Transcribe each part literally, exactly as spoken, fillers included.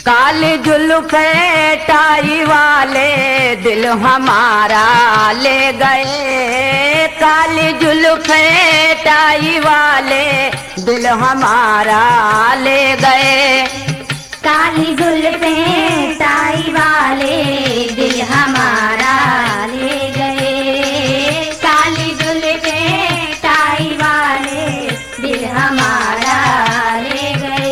काली जुल्फे टाई वाले दिल हमारा ले गए, काली जुल्फे टाई वाले दिल हमारा ले गए। काली जुल्फे टाई वाले दिल हमारा ले गए, काली जुल्फे टाई वाले दिल हमारा ले गए।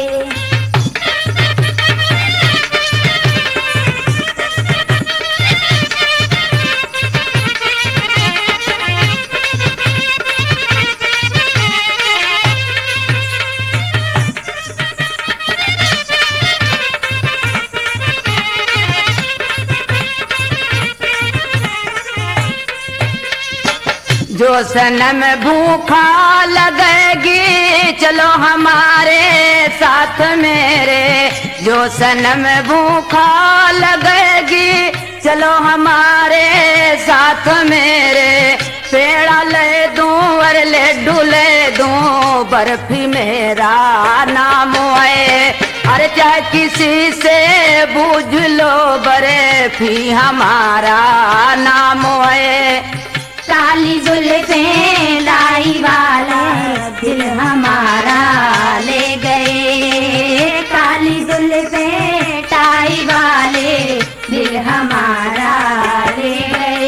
जो सनम भूखा लगेगी चलो हमारे साथ मेरे, जो सनम भूखा लगेगी चलो हमारे साथ मेरे। पेड़ा ले दूं और लड्डू ले दूं, बर्फी मेरा नाम है, अरे चाहे किसी से बूझ लो बर्फी हमारा नाम है। काली जुल्फे लाई वाला दिल हमारा ले गए, काली जुल्फे टाई वाले दिल हमारा ले गए।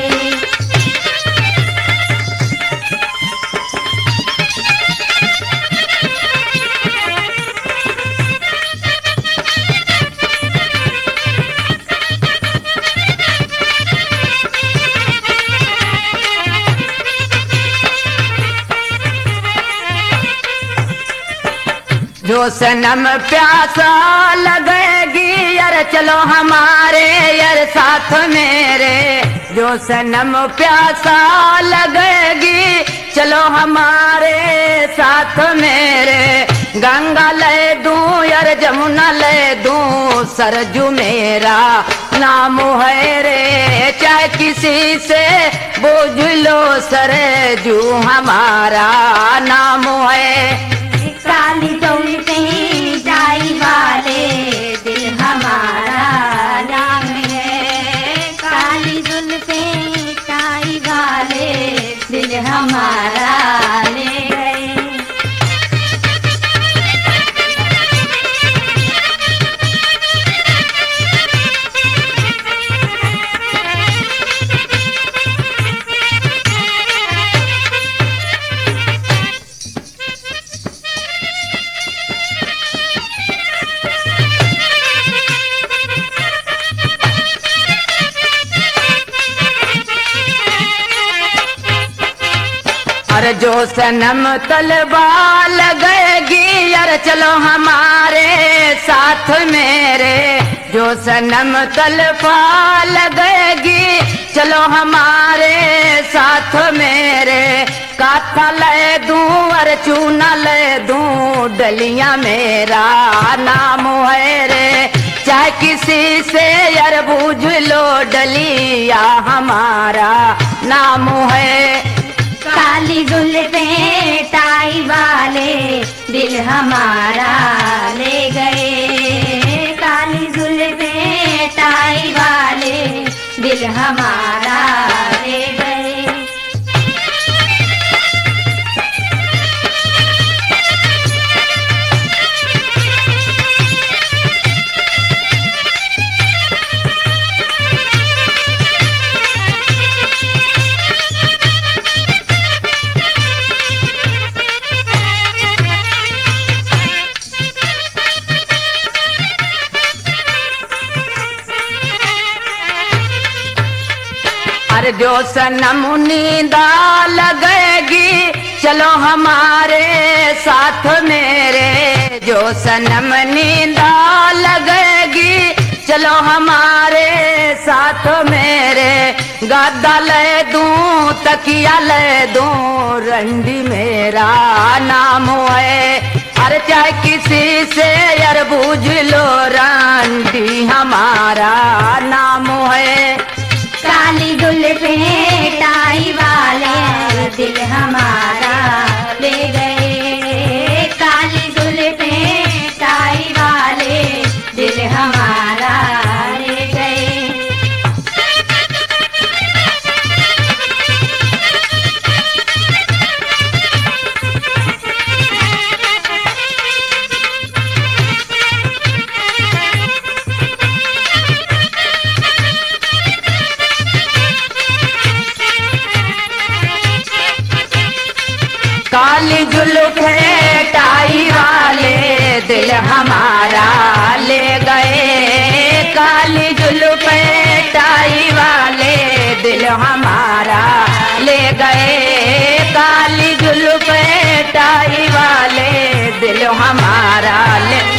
जो सनम प्यासा लगेगी यार चलो हमारे यार साथ मेरे, जो सनम प्यासा लगेगी चलो हमारे साथ मेरे। गंगा ले दूं यार जमुना ले दूं, सरजू मेरा नाम है रे, चाहे किसी से बूझ लो सरजू हमारा नाम है। काली जुल्फे टाई वाले दिल हमारा नाम है, काली जुल्फे टाई वाले दिल हमारा ले गए। अरे जो सनम तलवार लगेगी यार चलो हमारे साथ मेरे, जो सनम तलवार लगेगी चलो हमारे साथ मेरे। काथा ले दूं और चूना ले दूं, डलिया मेरा नाम है रे, चाहे किसी से यार बूझ लो डलिया हमारा नाम है। काली जुल्फे टाई वाले दिल हमारा ले गए, काली जुल्फे टाई वाले दिल हमारा ले गए। अरे जो सनम नींदा लगेगी चलो हमारे साथ मेरे, जो सनम नींदा लगेगी चलो हमारे साथ मेरे। गद्दा ले दूं तकिया ले दूं, रंडी मेरा नाम है, अरे चाहे किसी से यार बूझ लो रंडी हमारा नाम है। काली जुल्फे टाई वाले दिल हमारा ले गए, काली जुल्फे टाई वाले दिल हमारा जुल्फ टाई वाले दिल हमारा ले गए, काली जुल्फ टाई वाले दिल हमारा ले गए, काली जुल्फ टाई वाले दिल हमारा ले